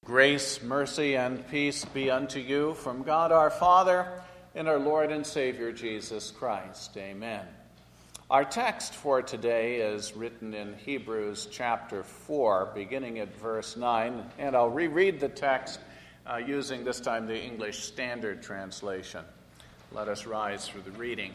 Grace, mercy, and peace be unto you from God our Father and our Lord and Savior Jesus Christ. Amen. Our text for today is written in Hebrews chapter 4, beginning at verse 9, and I'll reread the text using this time the English Standard Translation. Let us rise for the reading.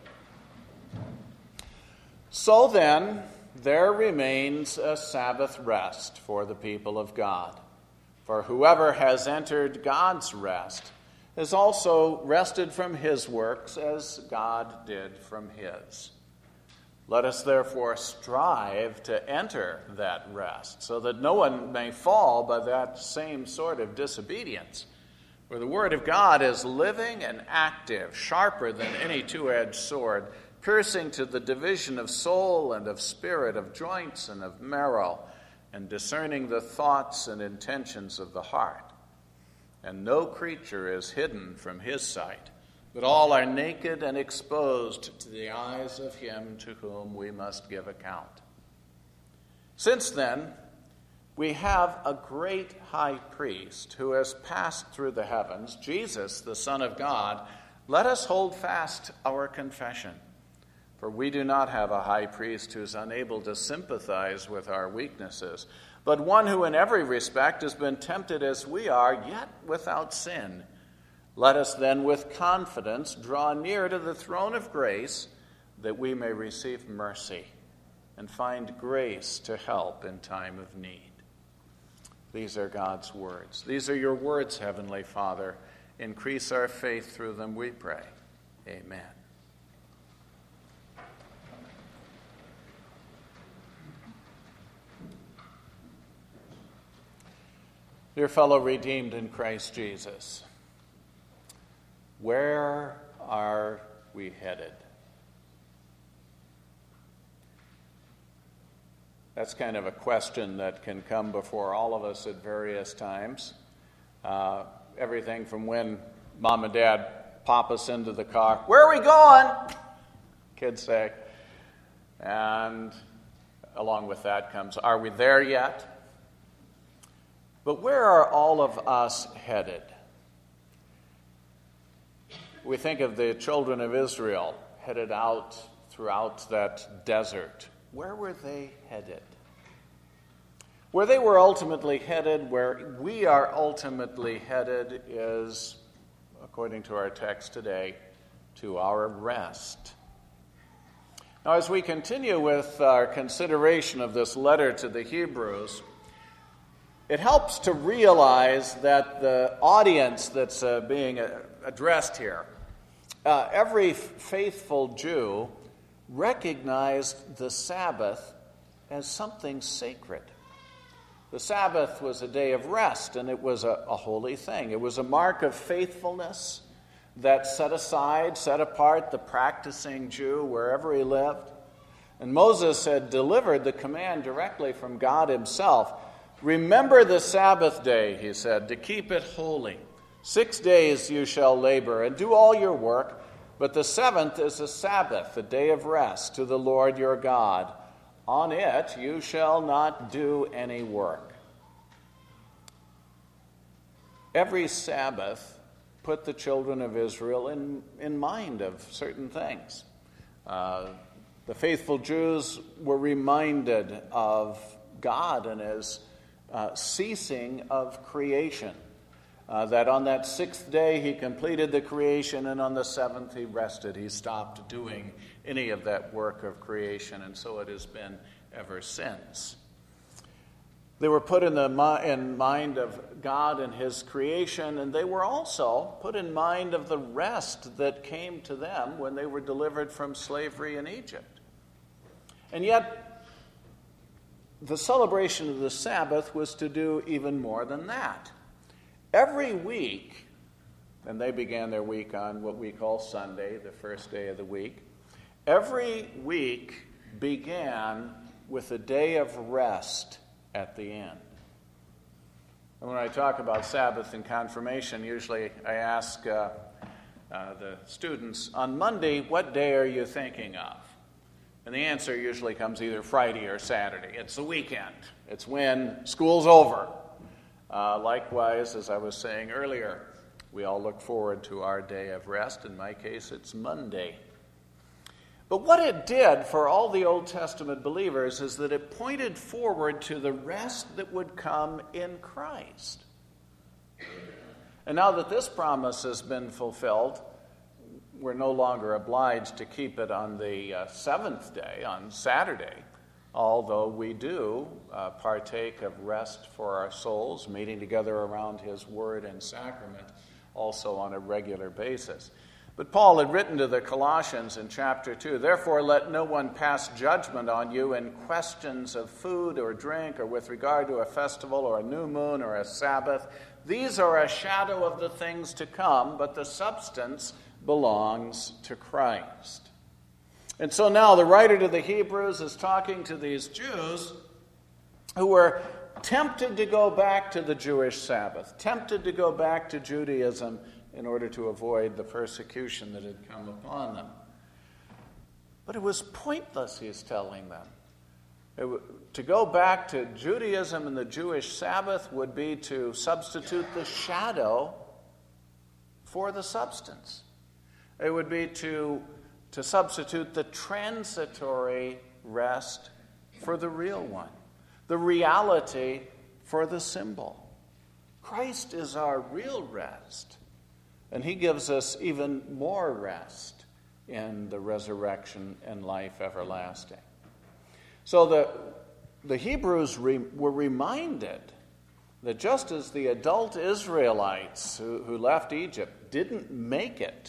So then, there remains a Sabbath rest for the people of God. For whoever has entered God's rest has also rested from his works as God did from his. Let us therefore strive to enter that rest, so that no one may fall by that same sort of disobedience. For the word of God is living and active, sharper than any two-edged sword, piercing to the division of soul and of spirit, of joints and of marrow, and discerning the thoughts and intentions of the heart. And no creature is hidden from his sight, but all are naked and exposed to the eyes of him to whom we must give account. Since then, we have a great high priest who has passed through the heavens, Jesus, the Son of God. Let us hold fast our confession. For we do not have a high priest who is unable to sympathize with our weaknesses, but one who in every respect has been tempted as we are, yet without sin. Let us then with confidence draw near to the throne of grace, that we may receive mercy and find grace to help in time of need. These are God's words. These are your words, Heavenly Father. Increase our faith through them, we pray. Amen. Dear fellow redeemed in Christ Jesus, where are we headed? That's kind of a question that can come before all of us at various times. Everything from when mom and dad pop us into the car, "Where are we going?" kids say. And along with that comes, "Are we there yet?" But where are all of us headed? We think of the children of Israel headed out throughout that desert. Where were they headed? Where they were ultimately headed, where we are ultimately headed, is, according to our text today, to our rest. Now, as we continue with our consideration of this letter to the Hebrews, it helps to realize that the audience that's being addressed here, every faithful Jew recognized the Sabbath as something sacred. The Sabbath was a day of rest, and it was a holy thing. It was a mark of faithfulness that set apart the practicing Jew wherever he lived. And Moses had delivered the command directly from God himself. "Remember the Sabbath day," he said, "to keep it holy. 6 days you shall labor and do all your work, but the seventh is a Sabbath, a day of rest to the Lord your God. On it you shall not do any work." Every Sabbath put the children of Israel in mind of certain things. The faithful Jews were reminded of God and his ceasing of creation. That on that 6th day he completed the creation, and on the 7th he rested. He stopped doing any of that work of creation, and so it has been ever since. They were put in mind of God and his creation, and they were also put in mind of the rest that came to them when they were delivered from slavery in Egypt. And yet, the celebration of the Sabbath was to do even more than that. Every week, and they began their week on what we call Sunday, the first day of the week, every week began with a day of rest at the end. And when I talk about Sabbath in confirmation, usually I ask the students, "On Monday, what day are you thinking of?" And the answer usually comes either Friday or Saturday. It's the weekend. It's when school's over. Likewise, as I was saying earlier, we all look forward to our day of rest. In my case, it's Monday. But what it did for all the Old Testament believers is that it pointed forward to the rest that would come in Christ. And now that this promise has been fulfilled, we're no longer obliged to keep it on the seventh day, on Saturday, although we do partake of rest for our souls, meeting together around His Word and sacrament, also on a regular basis. But Paul had written to the Colossians in chapter 2, "Therefore let no one pass judgment on you in questions of food or drink or with regard to a festival or a new moon or a Sabbath. These are a shadow of the things to come, but the substance belongs to Christ." And so now the writer to the Hebrews is talking to these Jews who were tempted to go back to the Jewish Sabbath, tempted to go back to Judaism in order to avoid the persecution that had come upon them. But it was pointless, he's telling them. To go back to Judaism and the Jewish Sabbath would be to substitute the shadow for the substance. It would be to substitute the transitory rest for the real one, the reality for the symbol. Christ is our real rest, and He gives us even more rest in the resurrection and life everlasting. So the Hebrews were reminded that just as the adult Israelites who left Egypt didn't make it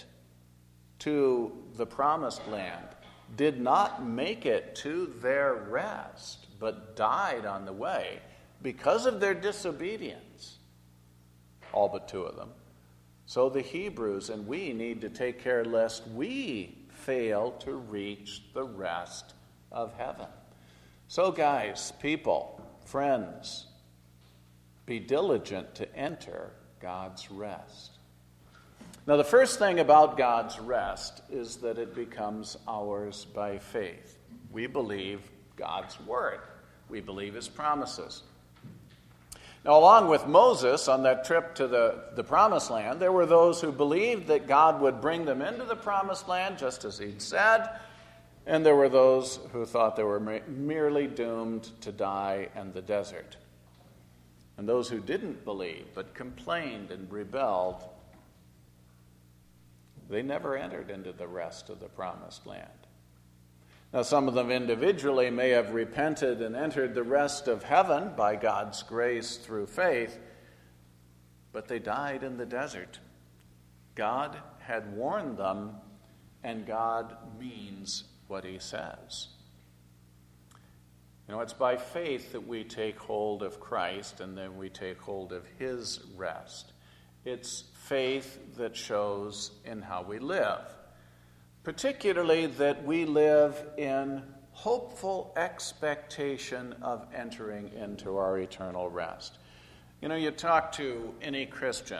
to the promised land, did not make it to their rest, but died on the way because of their disobedience, all but two of them, so the Hebrews and we need to take care lest we fail to reach the rest of heaven. So guys, people, friends, be diligent to enter God's rest. Now, the first thing about God's rest is that it becomes ours by faith. We believe God's word. We believe His promises. Now, along with Moses on that trip to the promised land, there were those who believed that God would bring them into the promised land just as He'd said, and there were those who thought they were merely doomed to die in the desert. And those who didn't believe but complained and rebelled, they never entered into the rest of the promised land. Now, some of them individually may have repented and entered the rest of heaven by God's grace through faith, but they died in the desert. God had warned them, and God means what He says. You know, it's by faith that we take hold of Christ, and then we take hold of His rest. It's faith that shows in how we live, particularly that we live in hopeful expectation of entering into our eternal rest. You know, you talk to any Christian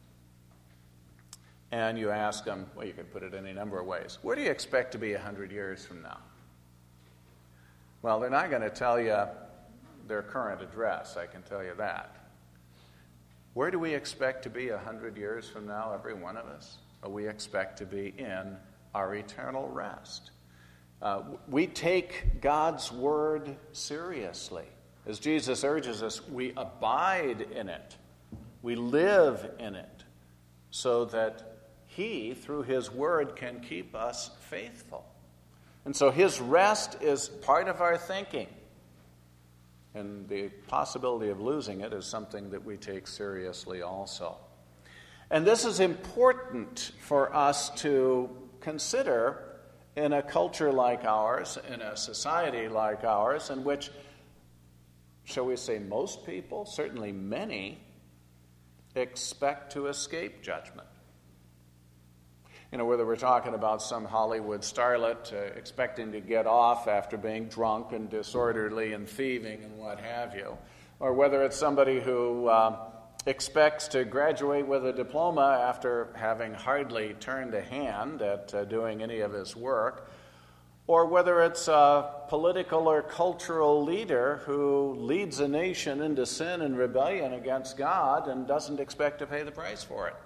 and you ask them, well, you could put it any number of ways, where do you expect to be 100 years from now? Well, they're not going to tell you their current address, I can tell you that. Where do we expect to be 100 years from now, every one of us? Well, we expect to be in our eternal rest. We take God's word seriously. As Jesus urges us, we abide in it. We live in it so that He, through His word, can keep us faithful. And so His rest is part of our thinking. And the possibility of losing it is something that we take seriously also. And this is important for us to consider in a culture like ours, in a society like ours, in which, shall we say, most people, certainly many, expect to escape judgment. You know, whether we're talking about some Hollywood starlet expecting to get off after being drunk and disorderly and thieving and what have you, or whether it's somebody who expects to graduate with a diploma after having hardly turned a hand at doing any of his work, or whether it's a political or cultural leader who leads a nation into sin and rebellion against God and doesn't expect to pay the price for it.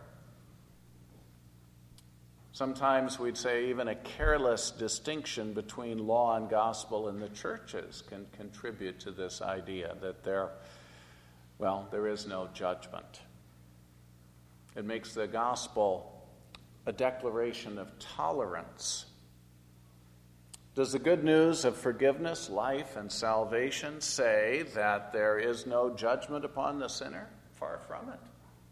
Sometimes we'd say even a careless distinction between law and gospel in the churches can contribute to this idea that there is no judgment. It makes the gospel a declaration of tolerance. Does the good news of forgiveness, life, and salvation say that there is no judgment upon the sinner? Far from it.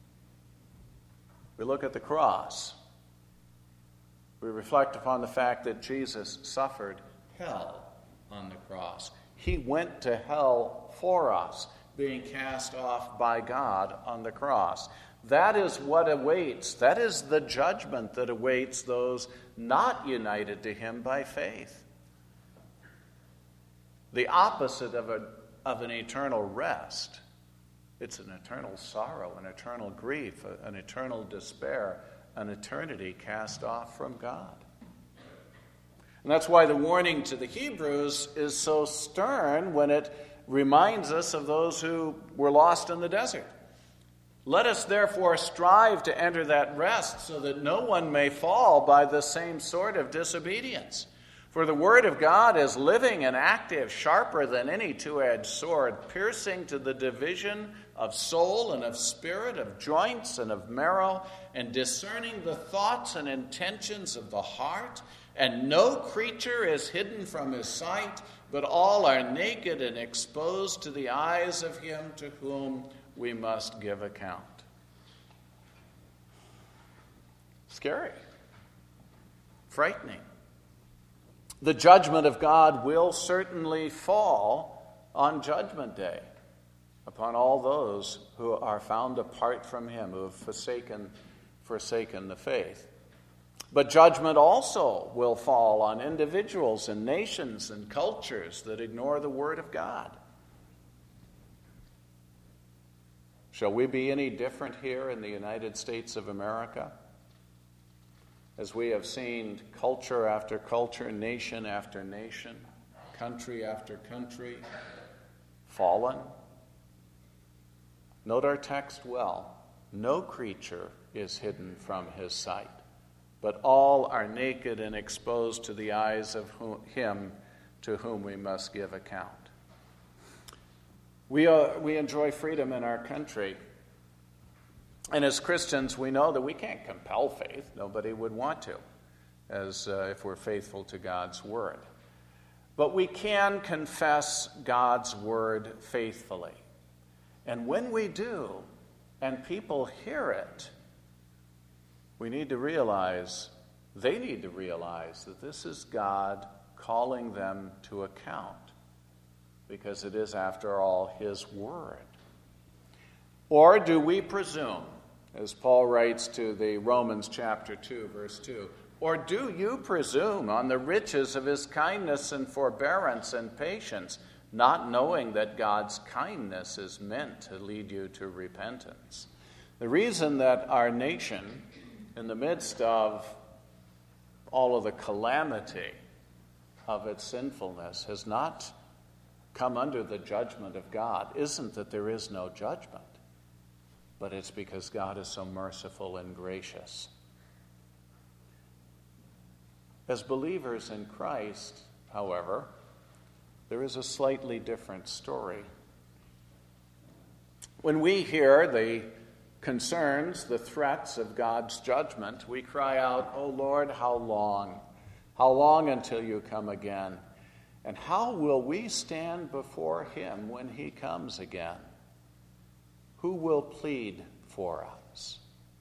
We look at the cross. We reflect upon the fact that Jesus suffered hell on the cross. He went to hell for us, being cast off by God on the cross. That is what awaits. That is the judgment that awaits those not united to him by faith. The opposite of an eternal rest. It's an eternal sorrow, an eternal grief, an eternal despair, an eternity cast off from God. And that's why the warning to the Hebrews is so stern when it reminds us of those who were lost in the desert. Let us therefore strive to enter that rest so that no one may fall by the same sort of disobedience. For the word of God is living and active, sharper than any two-edged sword, piercing to the division of soul and of spirit, of joints and of marrow, and discerning the thoughts and intentions of the heart. And no creature is hidden from his sight, but all are naked and exposed to the eyes of him to whom we must give account. Scary. Frightening. The judgment of God will certainly fall on Judgment Day upon all those who are found apart from him, who have forsaken the faith. But judgment also will fall on individuals and nations and cultures that ignore the word of God. Shall we be any different here in the United States of America? As we have seen culture after culture, nation after nation, country after country fallen. Note our text well. No creature is hidden from his sight, but all are naked and exposed to the eyes of him to whom we must give account. We enjoy freedom in our country. And as Christians, we know that we can't compel faith. Nobody would want to, if we're faithful to God's word. But we can confess God's word faithfully. And when we do, and people hear it, they need to realize that this is God calling them to account, because it is, after all, his word. Or do we presume, as Paul writes to the Romans chapter 2, verse 2, or do you presume on the riches of his kindness and forbearance and patience, not knowing that God's kindness is meant to lead you to repentance? The reason that our nation, in the midst of all of the calamity of its sinfulness, has not come under the judgment of God isn't that there is no judgment, but it's because God is so merciful and gracious. As believers in Christ, however, there is a slightly different story. When we hear the concerns, the threats of God's judgment, we cry out, "Oh Lord, how long? How long until you come again? And how will we stand before him when he comes again? Who will plead for us?"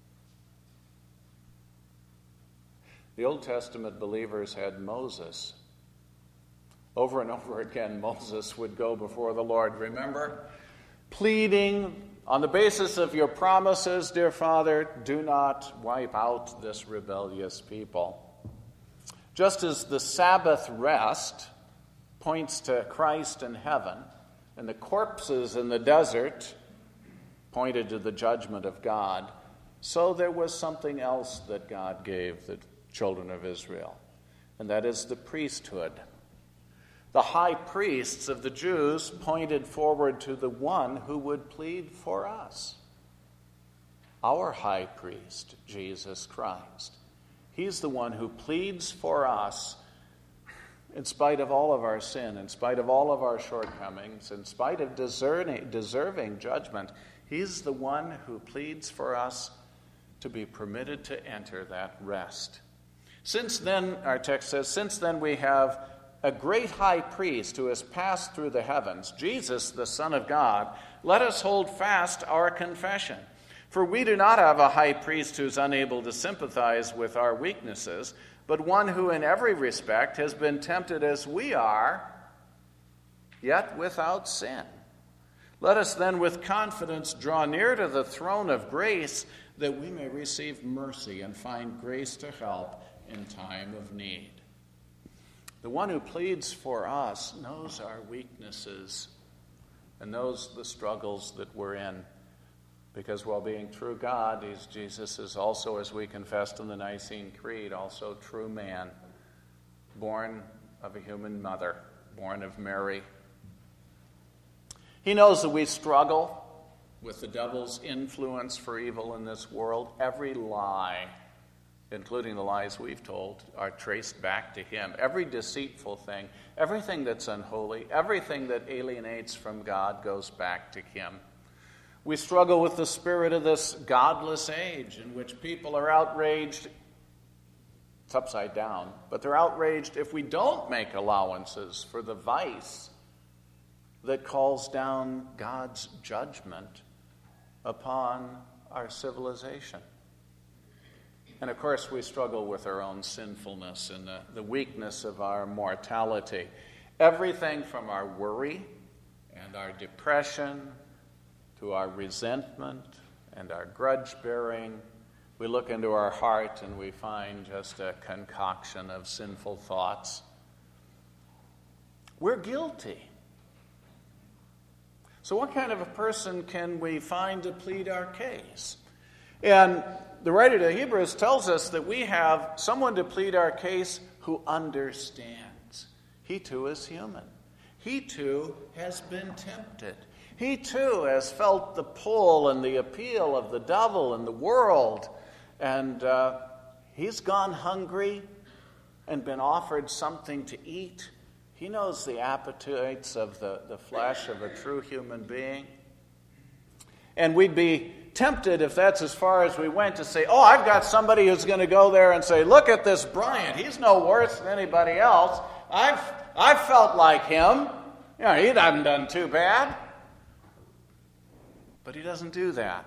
The Old Testament believers had Moses. Over and over again, Moses would go before the Lord, remember? Pleading, on the basis of your promises, dear Father, do not wipe out this rebellious people. Just as the Sabbath rest points to Christ in heaven, and the corpses in the desert pointed to the judgment of God, so there was something else that God gave the children of Israel. and that is the priesthood. The high priests of the Jews pointed forward to the one who would plead for us. Our high priest, Jesus Christ. He's the one who pleads for us in spite of all of our sin, in spite of all of our shortcomings, in spite of deserving judgment. He's the one who pleads for us to be permitted to enter that rest. Since then, our text says, since then we have a great high priest who has passed through the heavens, Jesus, the Son of God, let us hold fast our confession. For we do not have a high priest who is unable to sympathize with our weaknesses, but one who in every respect has been tempted as we are, yet without sin. Let us then with confidence draw near to the throne of grace, that we may receive mercy and find grace to help in time of need. The one who pleads for us knows our weaknesses and knows the struggles that we're in. Because while being true God, Jesus is also, as we confessed in the Nicene Creed, also true man, born of a human mother, born of Mary. He knows that we struggle with the devil's influence for evil in this world. Every lie, including the lies we've told, are traced back to him. Every deceitful thing, everything that's unholy, everything that alienates from God goes back to him. We struggle with the spirit of this godless age in which people are outraged. It's upside down, but they're outraged if we don't make allowances for the vice that calls down God's judgment upon our civilization. And of course, we struggle with our own sinfulness and the weakness of our mortality. Everything from our worry and our depression to our resentment and our grudge-bearing, we look into our heart and we find just a concoction of sinful thoughts. We're guilty. So what kind of a person can we find to plead our case? And the writer to Hebrews tells us that we have someone to plead our case who understands. He too is human. He too has been tempted. He too has felt the pull and the appeal of the devil and the world. And he's gone hungry and been offered something to eat. He knows the appetites of the flesh of a true human being. And we'd be tempted, if that's as far as we went, to say, oh, I've got somebody who's going to go there and say, look at this Bryant. He's no worse than anybody else. I've felt like him. You know, he hasn't done too bad. But he doesn't do that.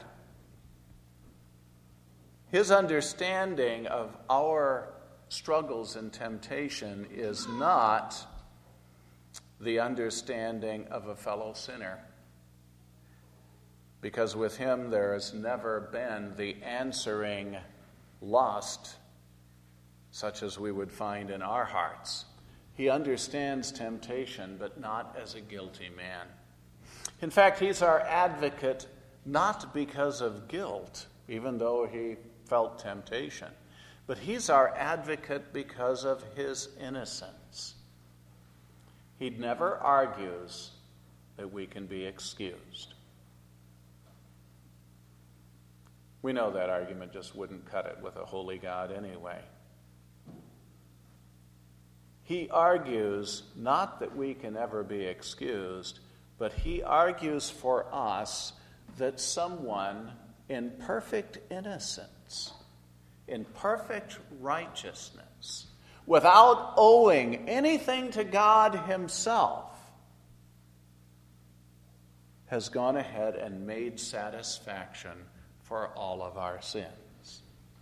His understanding of our struggles and temptation is not the understanding of a fellow sinner. Because with him there has never been the answering lust such as we would find in our hearts. He understands temptation, but not as a guilty man. In fact, he's our advocate not because of guilt, even though he felt temptation, but he's our advocate because of his innocence. He never argues that we can be excused. We know that argument just wouldn't cut it with a holy God anyway. He argues not that we can ever be excused, but he argues for us that someone in perfect innocence, in perfect righteousness, without owing anything to God himself, has gone ahead and made satisfaction for all of our sins.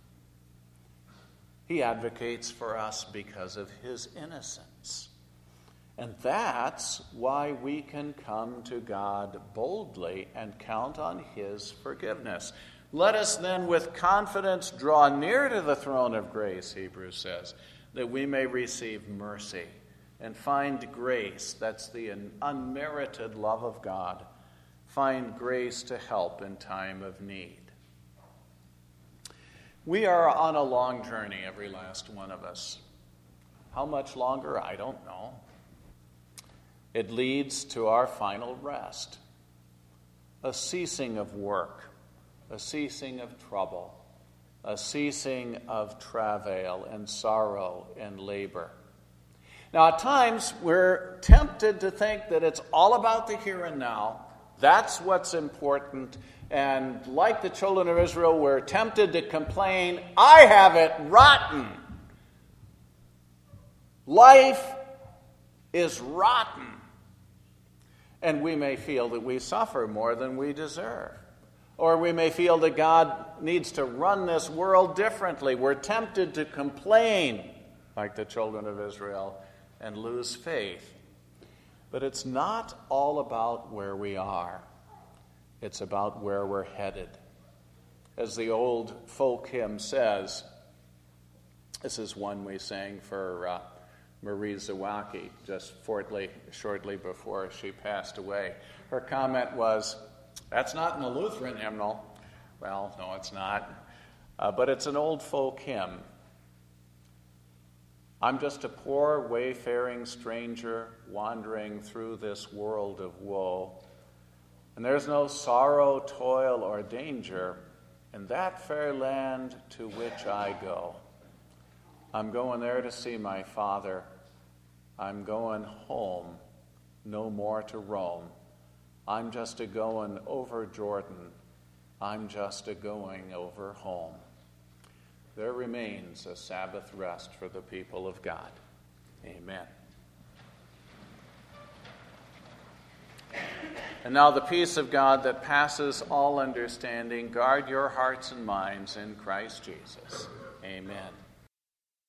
He advocates for us because of his innocence. And that's why we can come to God boldly and count on his forgiveness. Let us then with confidence draw near to the throne of grace, Hebrews says, that we may receive mercy and find grace. That's the unmerited love of God. Find grace to help in time of need. We are on a long journey, every last one of us. How much longer? I don't know. It leads to our final rest, a ceasing of work, a ceasing of trouble, a ceasing of travail and sorrow and labor. Now, at times, we're tempted to think that it's all about the here and now. That's what's important. And like the children of Israel, we're tempted to complain, I have it rotten. Life is rotten. And we may feel that we suffer more than we deserve. Or we may feel that God needs to run this world differently. We're tempted to complain, like the children of Israel, and lose faith. But it's not all about where we are. It's about where we're headed. As the old folk hymn says, this is one we sang for Marie Zawacki just shortly before she passed away. Her comment was, that's not in the Lutheran hymnal. Well, no, it's not. But it's an old folk hymn. I'm just a poor wayfaring stranger wandering through this world of woe. And there's no sorrow, toil, or danger in that fair land to which I go. I'm going there to see my Father. I'm going home, no more to roam. I'm just a going over Jordan. I'm just a going over home. There remains a Sabbath rest for the people of God. Amen. And now the peace of God that passes all understanding, guard your hearts and minds in Christ Jesus. Amen.